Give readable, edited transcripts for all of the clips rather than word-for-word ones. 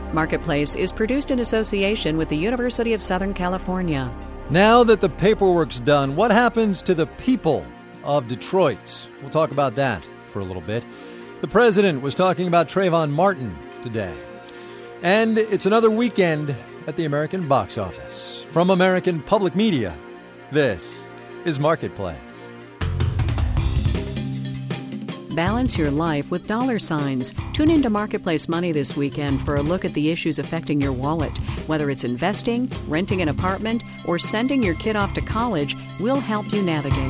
Marketplace is produced in association with the University of Southern California. Now that the paperwork's done, what happens to the people of Detroit? We'll talk about that for a little bit. The president was talking about Trayvon Martin today. And it's another weekend at the American box office. From American Public Media, this is Marketplace. Balance your life with dollar signs. Tune into Marketplace Money this weekend for a look at the issues affecting your wallet. Whether it's investing, renting an apartment, or sending your kid off to college, we'll help you navigate.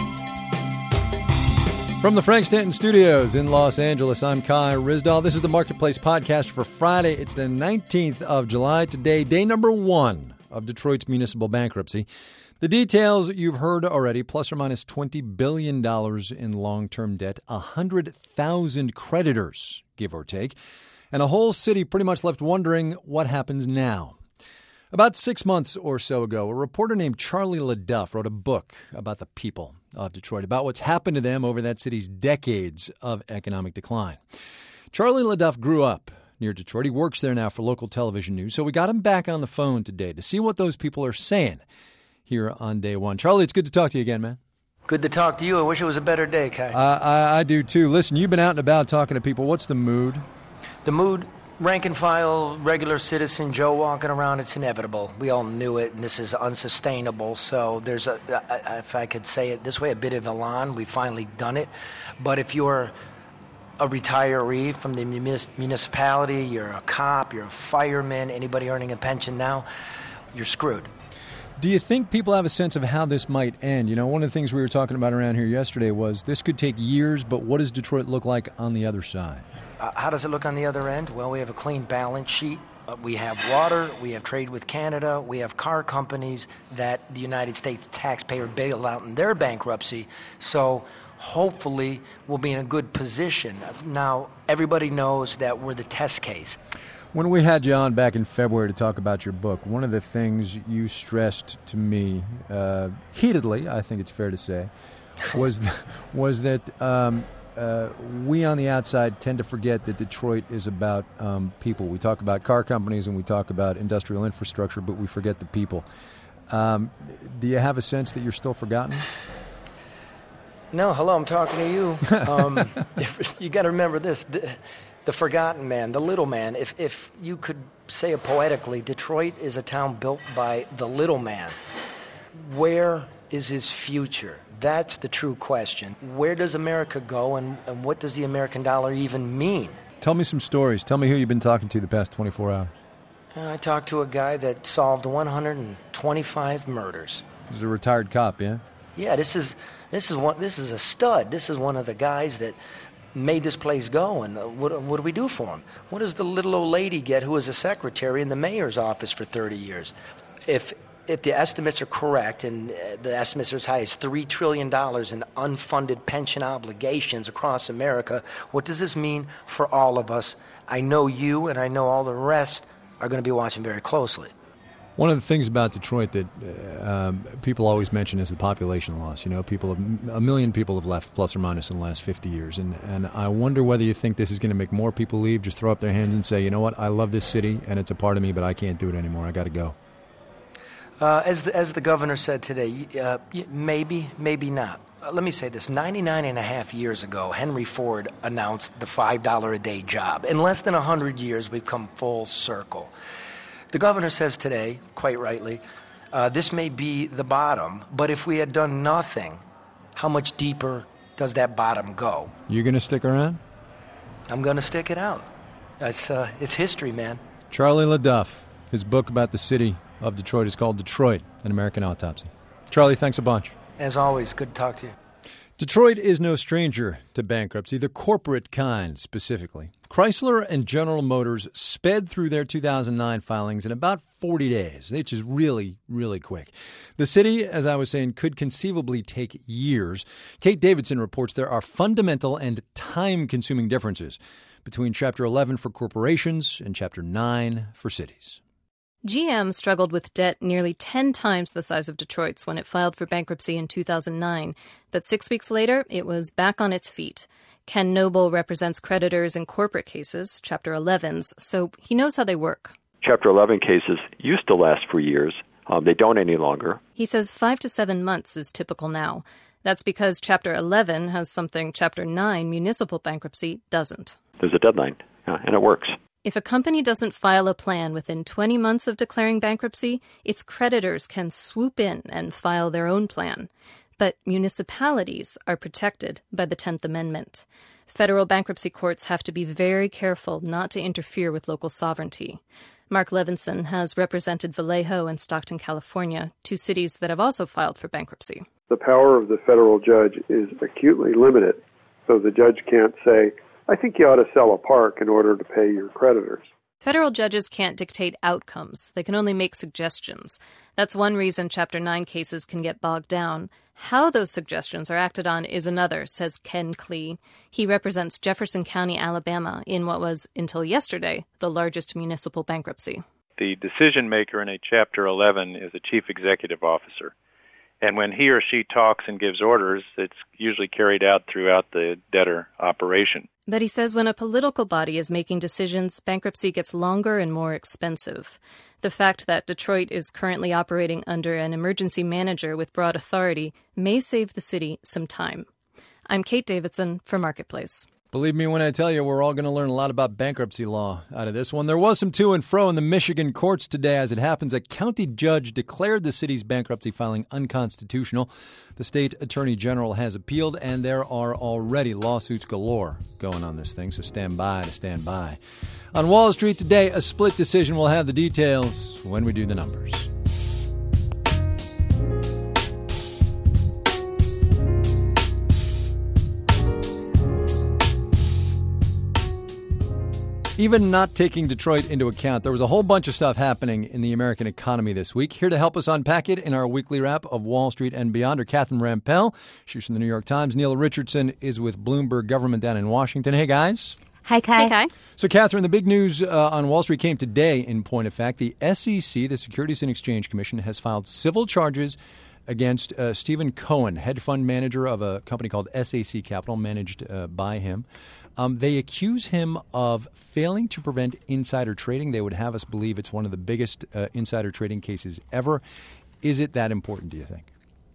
From the Frank Stanton Studios in Los Angeles, I'm Kai Ryssdal. This is the Marketplace podcast for Friday. It's the 19th of July. Today, day number 1 of Detroit's municipal bankruptcy. The details you've heard already, plus or minus $20 billion in long-term debt, 100,000 creditors, give or take, and a whole city pretty much left wondering what happens now. About 6 months or so ago, a reporter named Charlie LeDuff wrote a book about the people of Detroit, about what's happened to them over that city's decades of economic decline. Charlie LeDuff grew up near Detroit. He works there now for local television news, so we got him back on the phone today to see what those people are saying here on day one. Charlie, it's good to talk to you again, man. Good to talk to you. I wish it was a better day, Kai. I do, too. Listen, you've been out and about talking to people. What's the mood? The mood, rank and file, regular citizen Joe walking around, it's inevitable. We all knew it, and this is unsustainable. So there's, if I could say it this way, a bit of elan. We've finally done it. But if you're a retiree from the municipality, you're a cop, you're a fireman, anybody earning a pension now, you're screwed. Do you think people have a sense of how this might end? You know, one of the things we were talking about around here yesterday was this could take years, but what does Detroit look like on the other side? How does it look on the other end? Well, we have a clean balance sheet. We have water. We have trade with Canada. We have car companies that the United States taxpayer bailed out in their bankruptcy. So hopefully we'll be in a good position. Now, everybody knows that we're the test case. When we had you on back in February to talk about your book, one of the things you stressed to me heatedly, I think it's fair to say, was that we on the outside tend to forget that Detroit is about people. We talk about car companies and we talk about industrial infrastructure, but we forget the people. Do you have a sense that you're still forgotten? No, hello, I'm talking to you. You got to remember this. The forgotten man, the little man. If you could say it poetically, Detroit is a town built by the little man. Where is his future? That's the true question. Where does America go, and what does the American dollar even mean? Tell me some stories. Tell me who you've been talking to the past 24 hours. I talked to a guy that solved 125 murders. He's a retired cop, yeah? Yeah, this is a stud. This is one of the guys that made this place go, and what do we do for him? What does the little old lady get who was a secretary in the mayor's office for 30 years? If the estimates are correct, and the estimates are as high as $3 trillion in unfunded pension obligations across America, what does this mean for all of us? I know you and I know all the rest are going to be watching very closely. One of the things about Detroit that people always mention is the population loss. You know, a million people have left, plus or minus, in the last 50 years. And I wonder whether you think this is going to make more people leave, just throw up their hands and say, you know what, I love this city and it's a part of me, but I can't do it anymore. I got to go. As the governor said today, maybe, maybe not. Let me say this. 99 and a half years ago, Henry Ford announced the $5 a day job. In less than 100 years, we've come full circle. The governor says today, quite rightly, this may be the bottom, but if we had done nothing, how much deeper does that bottom go? You going to stick around? I'm going to stick it out. It's history, man. Charlie LeDuff, his book about the city of Detroit is called Detroit, An American Autopsy. Charlie, thanks a bunch. As always, good to talk to you. Detroit is no stranger to bankruptcy, the corporate kind specifically. Chrysler and General Motors sped through their 2009 filings in about 40 days, which is really, really quick. The city, as I was saying, could conceivably take years. Kate Davidson reports there are fundamental and time-consuming differences between Chapter 11 for corporations and Chapter 9 for cities. GM struggled with debt nearly 10 times the size of Detroit's when it filed for bankruptcy in 2009. But 6 weeks later, it was back on its feet. Ken Noble represents creditors in corporate cases, Chapter 11s, so he knows how they work. Chapter 11 cases used to last for years. They don't any longer. He says 5 to 7 months is typical now. That's because Chapter 11 has something Chapter 9 municipal bankruptcy doesn't. There's a deadline, and it works. If a company doesn't file a plan within 20 months of declaring bankruptcy, its creditors can swoop in and file their own plan. But municipalities are protected by the 10th Amendment. Federal bankruptcy courts have to be very careful not to interfere with local sovereignty. Mark Levinson has represented Vallejo and Stockton, California, 2 cities that have also filed for bankruptcy. The power of the federal judge is acutely limited, so the judge can't say, I think you ought to sell a park in order to pay your creditors. Federal judges can't dictate outcomes. They can only make suggestions. That's one reason Chapter 9 cases can get bogged down. How those suggestions are acted on is another, says Ken Klee. He represents Jefferson County, Alabama, in what was, until yesterday, the largest municipal bankruptcy. The decision maker in a Chapter 11 is a chief executive officer. And when he or she talks and gives orders, it's usually carried out throughout the debtor operation. But he says when a political body is making decisions, bankruptcy gets longer and more expensive. The fact that Detroit is currently operating under an emergency manager with broad authority may save the city some time. I'm Kate Davidson for Marketplace. Believe me when I tell you, we're all going to learn a lot about bankruptcy law out of this one. There was some to and fro in the Michigan courts today. As it happens, a county judge declared the city's bankruptcy filing unconstitutional. The state attorney general has appealed, and there are already lawsuits galore going on this thing, so stand by. On Wall Street today, a split decision. We'll have the details when we do the numbers. Even not taking Detroit into account, there was a whole bunch of stuff happening in the American economy this week. Here to help us unpack it in our weekly wrap of Wall Street and Beyond are Catherine Rampell. She's from the New York Times. Neil Richardson is with Bloomberg Government down in Washington. Hey, guys. Hi, Kai. Hey, Kai. So, Catherine, the big news on Wall Street came today, in point of fact. The SEC, the Securities and Exchange Commission, has filed civil charges against Stephen Cohen, hedge fund manager of a company called SAC Capital, managed by him. They accuse him of failing to prevent insider trading. They would have us believe it's one of the biggest insider trading cases ever. Is it that important, do you think?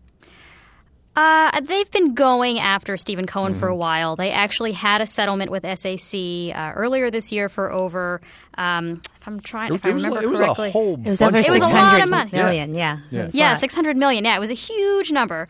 They've been going after Stephen Cohen for a while. They actually had a settlement with SAC earlier this year for over, if I remember correctly. It was a whole bunch. It was a lot of money. Million, yeah. Yeah, $600 million. Yeah, it was a huge number.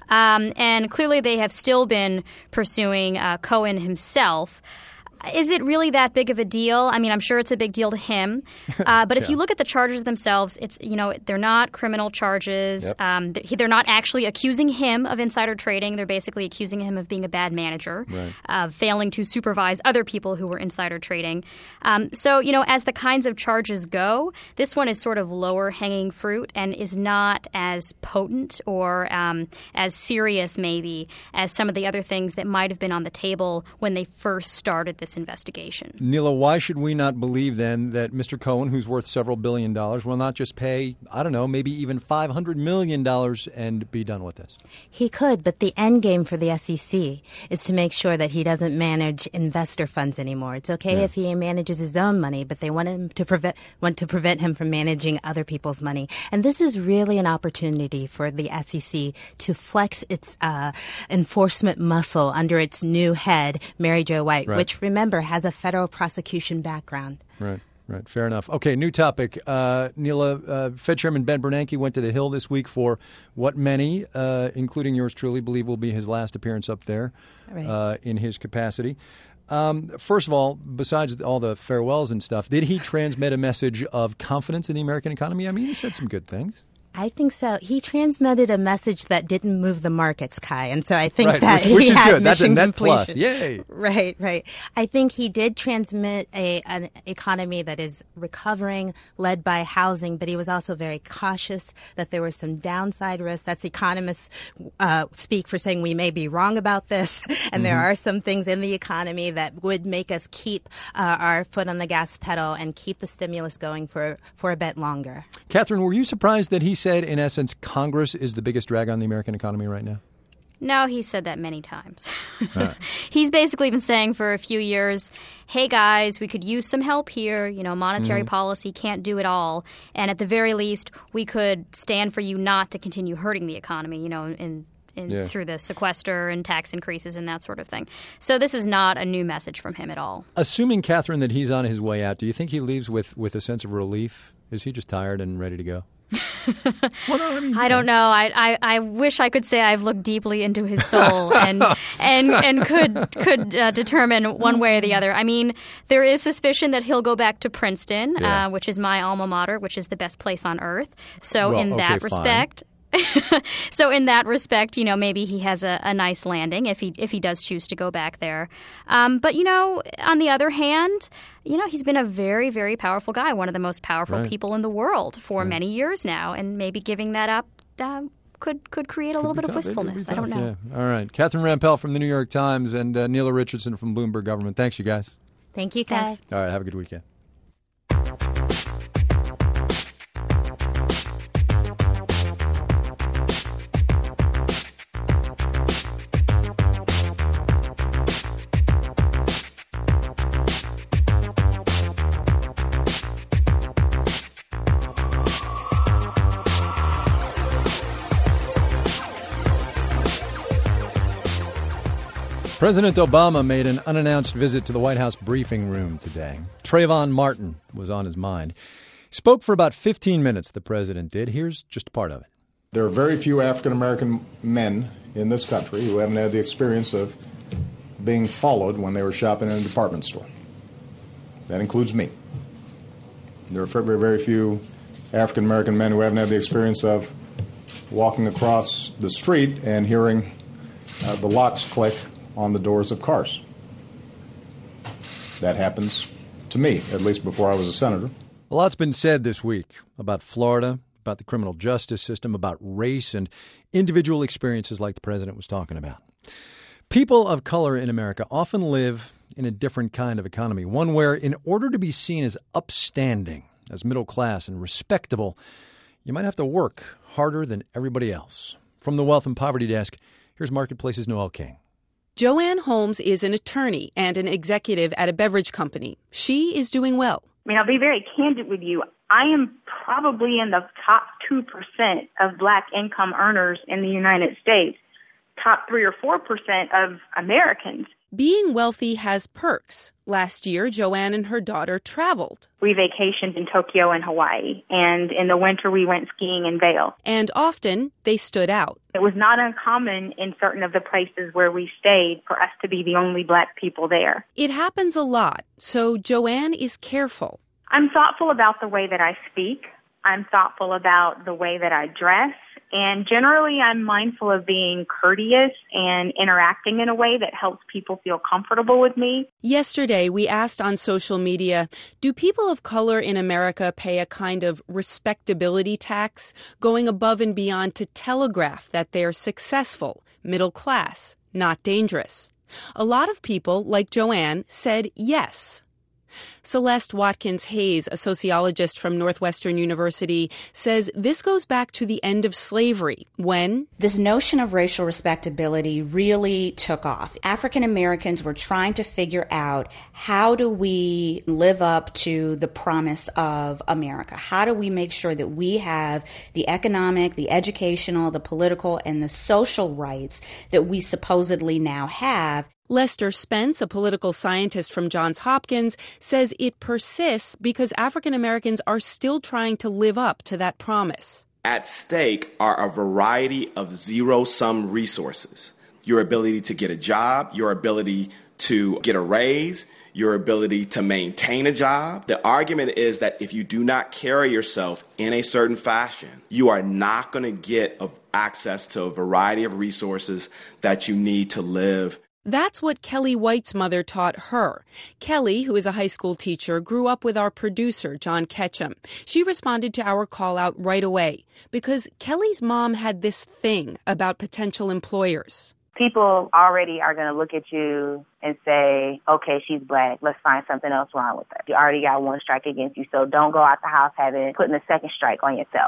And clearly they have still been pursuing Cohen himself. Is it really that big of a deal? I mean, I'm sure it's a big deal to him. But if you look at the charges themselves, it's they're not criminal charges. Yep. They're not actually accusing him of insider trading. They're basically accusing him of being a bad manager, of failing to supervise other people who were insider trading. So, as the kinds of charges go, this one is sort of lower hanging fruit and is not as potent or as serious maybe as some of the other things that might have been on the table when they first started this investigation. Nila, why should we not believe then that Mr. Cohen, who's worth several $billion, will not just pay, I don't know, maybe even $500 million and be done with this? He could, but the end game for the SEC is to make sure that he doesn't manage investor funds anymore. It's okay if he manages his own money, but they want to prevent him from managing other people's money. And this is really an opportunity for the SEC to flex its enforcement muscle under its new head, Mary Jo White, which, remember, has a federal prosecution background. Right. Fair enough. Okay, new topic. Nila, Fed Chairman Ben Bernanke went to the Hill this week for what many, including yours truly, believe will be his last appearance up there in his capacity. First of all, besides all the farewells and stuff, did he transmit a message of confidence in the American economy? I mean, he said some good things. I think so. He transmitted a message that didn't move the markets, Kai, and so I think that which is had good. That's a mission net completion. Plus. Yay! Right. I think he did transmit an economy that is recovering, led by housing, but he was also very cautious that there were some downside risks. That's economists speak for saying we may be wrong about this, and there are some things in the economy that would make us keep our foot on the gas pedal and keep the stimulus going for a bit longer. Catherine, were you surprised that he said, in essence, Congress is the biggest drag on the American economy right now? No, he said that many times. Right. He's basically been saying for a few years, hey, guys, we could use some help here. Monetary policy can't do it all. And at the very least, we could stand for you not to continue hurting the economy, through the sequester and tax increases and that sort of thing. So this is not a new message from him at all. Assuming, Catherine, that he's on his way out, do you think he leaves with a sense of relief? Is he just tired and ready to go? I don't know. I wish I could say I've looked deeply into his soul and could determine one way or the other. I mean, there is suspicion that he'll go back to Princeton, which is my alma mater, which is the best place on earth. So in that respect. So in that respect, maybe he has a nice landing if he does choose to go back there. But on the other hand, he's been a very, very powerful guy, one of the most powerful people in the world for many years now, and maybe giving that up could create a little bit of wistfulness. I don't know. Yeah. All right. Catherine Rampell from the New York Times and Neela Richardson from Bloomberg Government. Thanks, you guys. Thank you, guys. All right. Have a good weekend. President Obama made an unannounced visit to the White House briefing room today. Trayvon Martin was on his mind. He spoke for about 15 minutes, the president did. Here's just a part of it. There are very few African-American men in this country who haven't had the experience of being followed when they were shopping in a department store. That includes me. There are very, very few African-American men who haven't had the experience of walking across the street and hearing the locks click on the doors of cars. That happens to me, at least before I was a senator. A lot's been said this week about Florida, about the criminal justice system, about race and individual experiences like the president was talking about. People of color in America often live in a different kind of economy, one where in order to be seen as upstanding, as middle class and respectable, you might have to work harder than everybody else. From the Wealth and Poverty Desk, here's Marketplace's Noel King. Joanne Holmes is an attorney and an executive at a beverage company. She is doing well. I mean, I'll be very candid with you. I am probably in the top 2% of black income earners in the United States, top 3 or 4% of Americans. Being wealthy has perks. Last year, Joanne and her daughter traveled. We vacationed in Tokyo and Hawaii, and in the winter we went skiing in Vail. And often, they stood out. It was not uncommon in certain of the places where we stayed for us to be the only black people there. It happens a lot, so Joanne is careful. I'm thoughtful about the way that I speak. I'm thoughtful about the way that I dress. And generally, I'm mindful of being courteous and interacting in a way that helps people feel comfortable with me. Yesterday, we asked on social media, do people of color in America pay a kind of respectability tax, going above and beyond to telegraph that they're successful, middle class, not dangerous? A lot of people, like Joanne, said yes. Celeste Watkins Hayes, a sociologist from Northwestern University, says this goes back to the end of slavery, when this notion of racial respectability really took off. African Americans were trying to figure out, how do we live up to the promise of America? How do we make sure that we have the economic, the educational, the political, and the social rights that we supposedly now have? Lester Spence, a political scientist from Johns Hopkins, says it persists because African Americans are still trying to live up to that promise. At stake are a variety of zero-sum resources. Your ability to get a job, your ability to get a raise, your ability to maintain a job. The argument is that if you do not carry yourself in a certain fashion, you are not going to get access to a variety of resources that you need to live. That's what Kelly White's mother taught her. Kelly, who is a high school teacher, grew up with our producer, John Ketchum. She responded to our call out right away because Kelly's mom had this thing about potential employers. People already are going to look at you and say, okay, she's black. Let's find something else wrong with her. You already got one strike against you, so don't go out the house putting a second strike on yourself.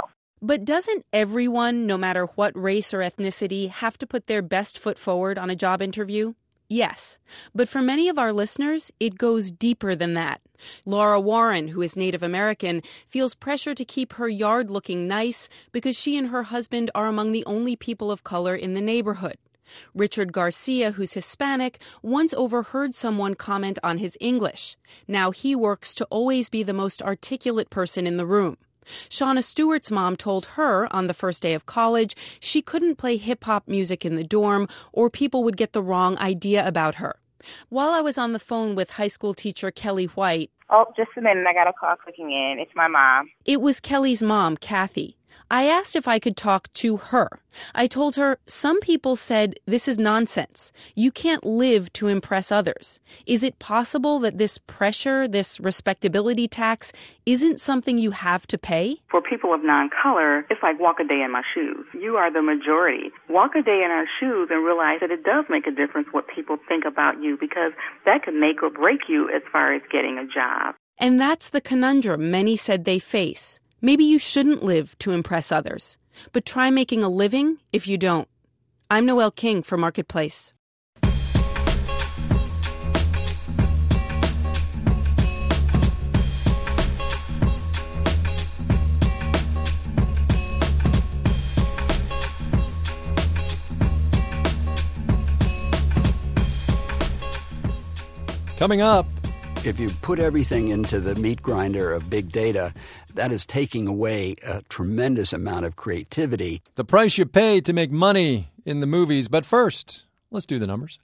But doesn't everyone, no matter what race or ethnicity, have to put their best foot forward on a job interview? Yes. But for many of our listeners, it goes deeper than that. Laura Warren, who is Native American, feels pressure to keep her yard looking nice because she and her husband are among the only people of color in the neighborhood. Richard Garcia, who's Hispanic, once overheard someone comment on his English. Now he works to always be the most articulate person in the room. Shauna Stewart's mom told her on the first day of college she couldn't play hip-hop music in the dorm or people would get the wrong idea about her. While I was on the phone with high school teacher Kelly White... Oh, just a minute. I got a call clicking in. It's my mom. It was Kelly's mom, Kathy. I asked if I could talk to her. I told her some people said this is nonsense. You can't live to impress others. Is it possible that this pressure, this respectability tax, isn't something you have to pay? For people of non-color, it's like walk a day in my shoes. You are the majority. Walk a day in our shoes and realize that it does make a difference what people think about you because that could make or break you as far as getting a job. And that's the conundrum many said they face. Maybe you shouldn't live to impress others, but try making a living if you don't. I'm Noelle King for Marketplace. Coming up, if you put everything into the meat grinder of big data, that is taking away a tremendous amount of creativity. The price you pay to make money in the movies. But first, let's do the numbers.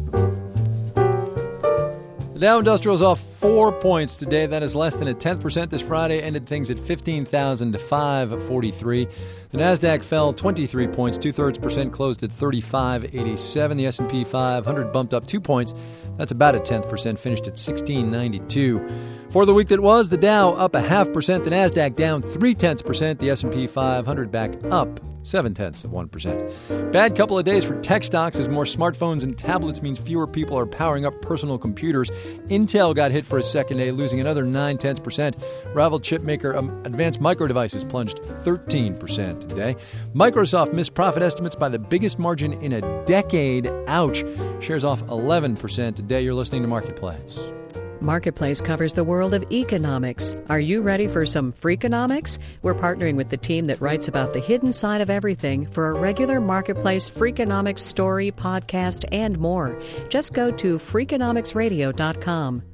The Dow Industrial is off 4 points today. That is less than 0.1% this Friday. Ended things at 15,543. The Nasdaq fell 23 points, 0.2%, closed at 35.87. The S&P 500 bumped up 2 points. That's about 0.1%, finished at 1692. For the week that was, the Dow up 0.5%, the Nasdaq down 0.3%, the S&P 500 back up 0.7%. Bad couple of days for tech stocks as more smartphones and tablets means fewer people are powering up personal computers. Intel got hit for a second day, losing another 0.9%. Rival chip maker Advanced Micro Devices plunged 13% today. Microsoft missed profit estimates by the biggest margin in a decade. Ouch. Shares off 11% today. You're listening to Marketplace. Marketplace covers the world of economics. Are you ready for some Freakonomics? We're partnering with the team that writes about the hidden side of everything for a regular Marketplace Freakonomics story, podcast, and more. Just go to Freakonomicsradio.com.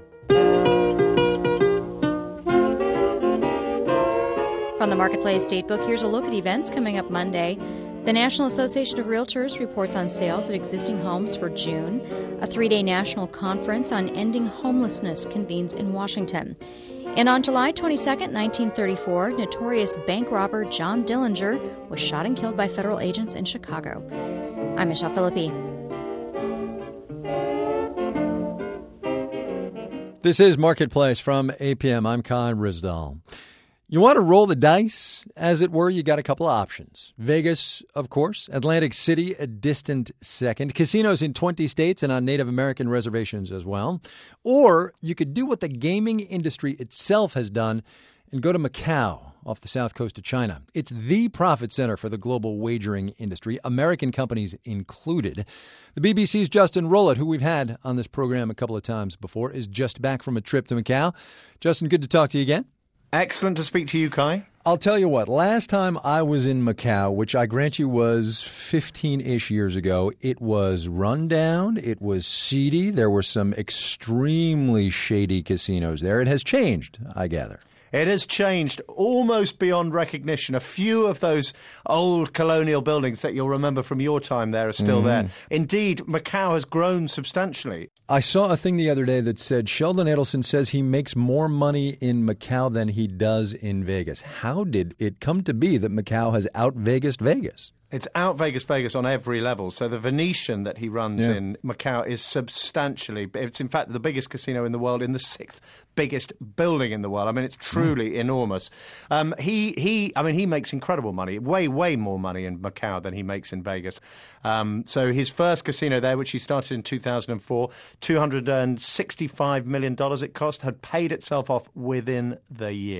From the Marketplace Datebook, here's a look at events coming up Monday. The National Association of Realtors reports on sales of existing homes for June. A 3-day national conference on ending homelessness convenes in Washington. And on July 22, 1934, notorious bank robber John Dillinger was shot and killed by federal agents in Chicago. I'm Michelle Philippi. This is Marketplace from APM. I'm Kai Ryssdal. You want to roll the dice, as it were, you got a couple of options. Vegas, of course. Atlantic City, a distant second. Casinos in 20 states and on Native American reservations as well. Or you could do what the gaming industry itself has done and go to Macau off the south coast of China. It's the profit center for the global wagering industry, American companies included. The BBC's Justin Rowlett, who we've had on this program a couple of times before, is just back from a trip to Macau. Justin, good to talk to you again. Excellent to speak to you, Kai. I'll tell you what, last time I was in Macau, which I grant you was 15-ish years ago, it was run down, it was seedy, there were some extremely shady casinos there. It has changed, I gather. It has changed almost beyond recognition. A few of those old colonial buildings that you'll remember from your time there are still there. Indeed, Macau has grown substantially. I saw a thing the other day that said Sheldon Adelson says he makes more money in Macau than he does in Vegas. How did it come to be that Macau has out-Vegased Vegas? It's out Vegas on every level. So the Venetian that he runs in Macau is substantially, it's in fact the biggest casino in the world, in the 6th biggest building in the world. I mean, it's truly enormous. He makes incredible money, way more money in Macau than he makes in Vegas. So his first casino there, which he started in 2004, $265 million it cost, had paid itself off within the year.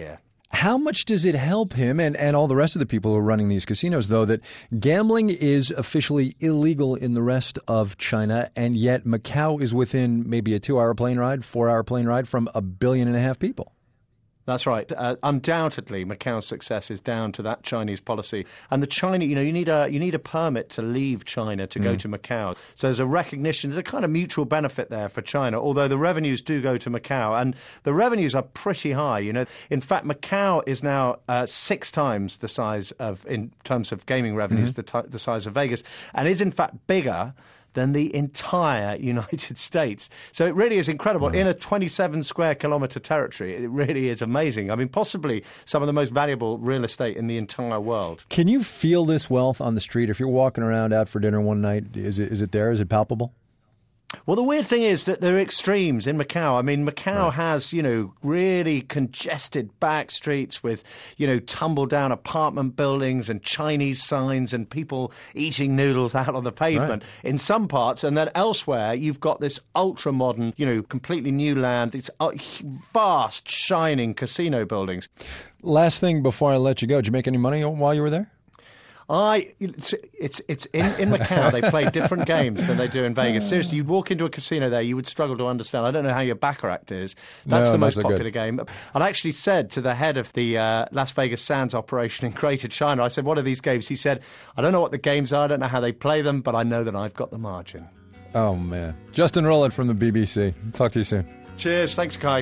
How much does it help him and all the rest of the people who are running these casinos, though, that gambling is officially illegal in the rest of China, and yet Macau is within maybe a 4-hour plane ride from 1.5 billion people? That's right. Undoubtedly, Macau's success is down to that Chinese policy. And the China, you need a permit to leave China to go to Macau. So there's a recognition, there's a kind of mutual benefit there for China, although the revenues do go to Macau. And the revenues are pretty high. In fact, Macau is now 6 times the size of, in terms of gaming revenues, the size of Vegas, and is in fact bigger than the entire United States. So it really is incredible. In a 27 square kilometre territory, it really is amazing. I mean, possibly some of the most valuable real estate in the entire world. Can you feel this wealth on the street? If you're walking around out for dinner one night, is it there? Is it palpable? Well, the weird thing is that there are extremes in Macau. I mean, Macau has, really congested back streets with, tumbled down apartment buildings and Chinese signs and people eating noodles out on the pavement in some parts. And then elsewhere, you've got this ultra-modern, completely new land. It's vast, shining casino buildings. Last thing before I let you go, did you make any money while you were there? It's in Macau, they play different games than they do in Vegas. Seriously, you'd walk into a casino there, you would struggle to understand. I don't know how your Baccarat is. That's the most popular game. I actually said to the head of the Las Vegas Sands operation in Greater China, I said, what are these games? He said, I don't know what the games are, I don't know how they play them, but I know that I've got the margin. Oh, man. Justin Rowland from the BBC. Talk to you soon. Cheers. Thanks, Kai.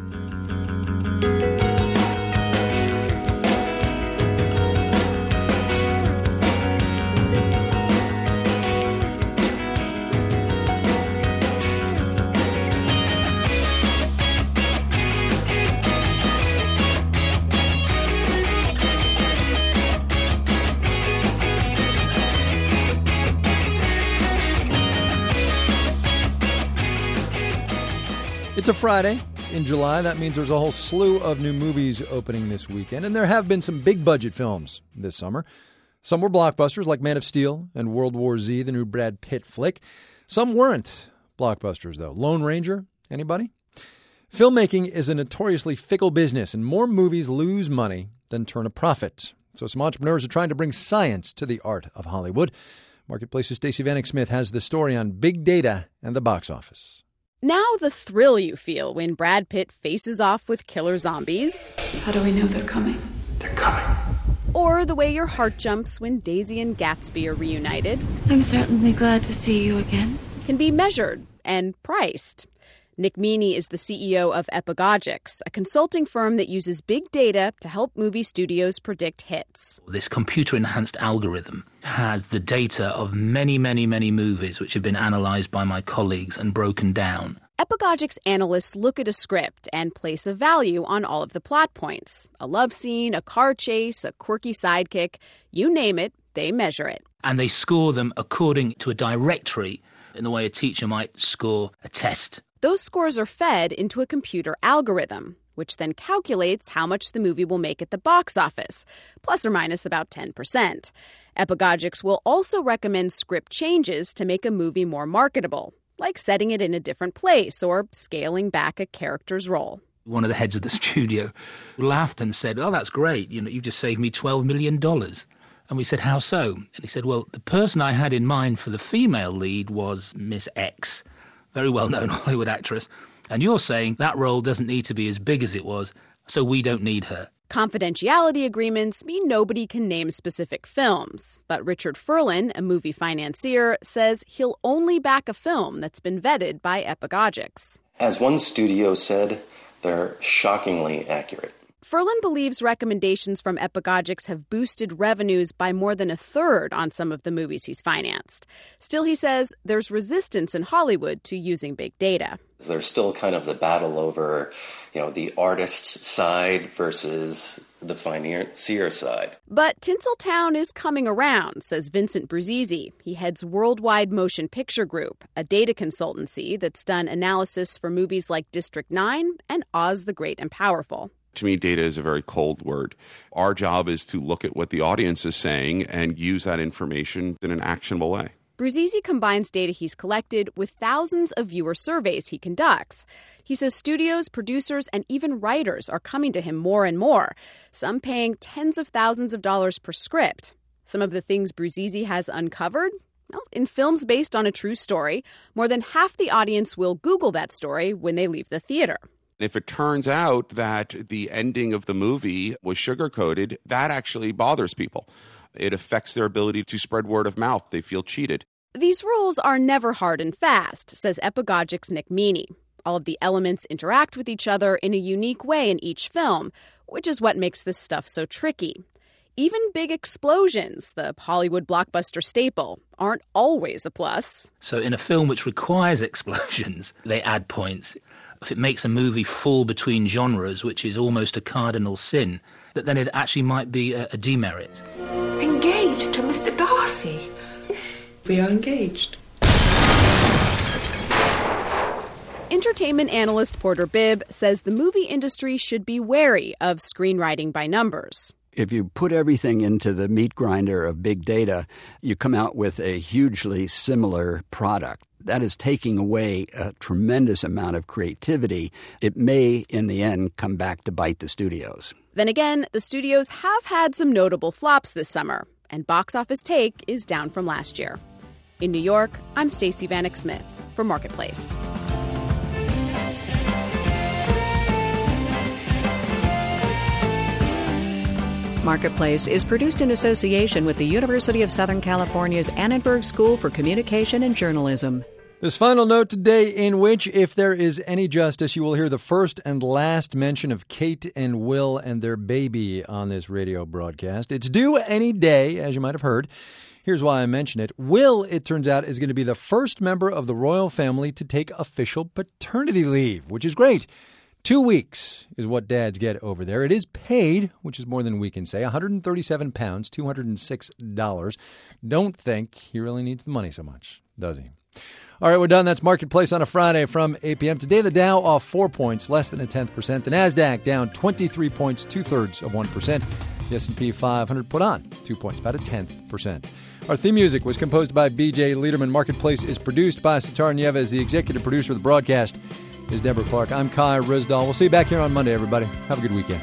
It's a Friday in July. That means there's a whole slew of new movies opening this weekend. And there have been some big-budget films this summer. Some were blockbusters like Man of Steel and World War Z, the new Brad Pitt flick. Some weren't blockbusters, though. Lone Ranger, anybody? Filmmaking is a notoriously fickle business, and more movies lose money than turn a profit. So some entrepreneurs are trying to bring science to the art of Hollywood. Marketplace's Stacey Vanek Smith has the story on big data and the box office. Now the thrill you feel when Brad Pitt faces off with killer zombies. How do we know they're coming? They're coming. Or the way your heart jumps when Daisy and Gatsby are reunited. I'm certainly glad to see you again. Can be measured and priced. Nick Meaney is the CEO of Epagogix, a consulting firm that uses big data to help movie studios predict hits. This computer-enhanced algorithm has the data of many, many, many movies which have been analysed by my colleagues and broken down. Epagogix analysts look at a script and place a value on all of the plot points. A love scene, a car chase, a quirky sidekick, you name it, they measure it. And they score them according to a directory in the way a teacher might score a test. Those scores are fed into a computer algorithm, which then calculates how much the movie will make at the box office, plus or minus about 10%. Epagogix will also recommend script changes to make a movie more marketable, like setting it in a different place or scaling back a character's role. One of the heads of the studio laughed and said, "Oh, that's great. You just saved me $12 million. And we said, how so? And he said, well, the person I had in mind for the female lead was Miss X, very well-known Hollywood actress. And you're saying that role doesn't need to be as big as it was, so we don't need her." Confidentiality agreements mean nobody can name specific films. But Richard Ferlin, a movie financier, says he'll only back a film that's been vetted by Epagogix. As one studio said, they're shockingly accurate. Ferlin believes recommendations from Epagogix have boosted revenues by more than a third on some of the movies he's financed. Still, he says there's resistance in Hollywood to using big data. There's still kind of the battle over, the artist's side versus the financier side. But Tinseltown is coming around, says Vincent Bruzzese. He heads Worldwide Motion Picture Group, a data consultancy that's done analysis for movies like District 9 and Oz the Great and Powerful. To me, data is a very cold word. Our job is to look at what the audience is saying and use that information in an actionable way. Bruzzese combines data he's collected with thousands of viewer surveys he conducts. He says studios, producers, and even writers are coming to him more and more, some paying tens of thousands of dollars per script. Some of the things Bruzzese has uncovered? Well, in films based on a true story, more than half the audience will Google that story when they leave the theater. If it turns out that the ending of the movie was sugar-coated, that actually bothers people. It affects their ability to spread word of mouth. They feel cheated. These rules are never hard and fast, says Epagogic's Nick Meaney. All of the elements interact with each other in a unique way in each film, which is what makes this stuff so tricky. Even big explosions, the Hollywood blockbuster staple, aren't always a plus. So in a film which requires explosions, they add points. If it makes a movie fall between genres, which is almost a cardinal sin, that then it actually might be a demerit. Engaged to Mr. Darcy. We are engaged. Entertainment analyst Porter Bibb says the movie industry should be wary of screenwriting by numbers. If you put everything into the meat grinder of big data, you come out with a hugely similar product. That is taking away a tremendous amount of creativity. It may, in the end, come back to bite the studios. Then again, the studios have had some notable flops this summer, and box office take is down from last year. In New York, I'm Stacey Vanek Smith for Marketplace. Marketplace is produced in association with the University of Southern California's Annenberg School for Communication and Journalism. This final note today, in which, if there is any justice, you will hear the first and last mention of Kate and Will and their baby on this radio broadcast. It's due any day, as you might have heard. Here's why I mention it. Will, it turns out, is going to be the first member of the royal family to take official paternity leave, which is great. 2 weeks is what dads get over there. It is paid, which is more than we can say, £137, $206. Don't think he really needs the money so much, does he? All right, we're done. That's Marketplace on a Friday from 8 p.m. Today, the Dow off 4 points, less than 0.1%. The NASDAQ down 23 points, 0.2%. The S&P 500 put on 2 points, about 0.1%. Our theme music was composed by B.J. Liederman. Marketplace is produced by Sitar Nieves. The executive producer of the broadcast is Deborah Clark. I'm Kai Ryssdal. We'll see you back here on Monday, everybody. Have a good weekend.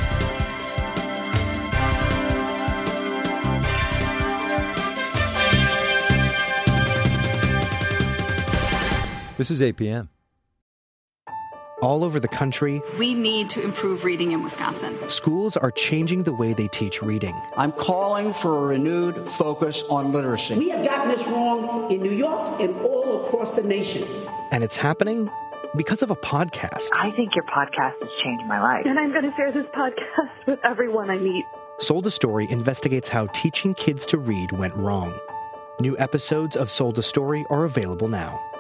This is 8 p.m. All over the country, we need to improve reading in Wisconsin. Schools are changing the way they teach reading. I'm calling for a renewed focus on literacy. We have gotten this wrong in New York and all across the nation. And it's happening because of a podcast. I think your podcast has changed my life. And I'm going to share this podcast with everyone I meet. Sold a Story investigates how teaching kids to read went wrong. New episodes of Sold a Story are available now.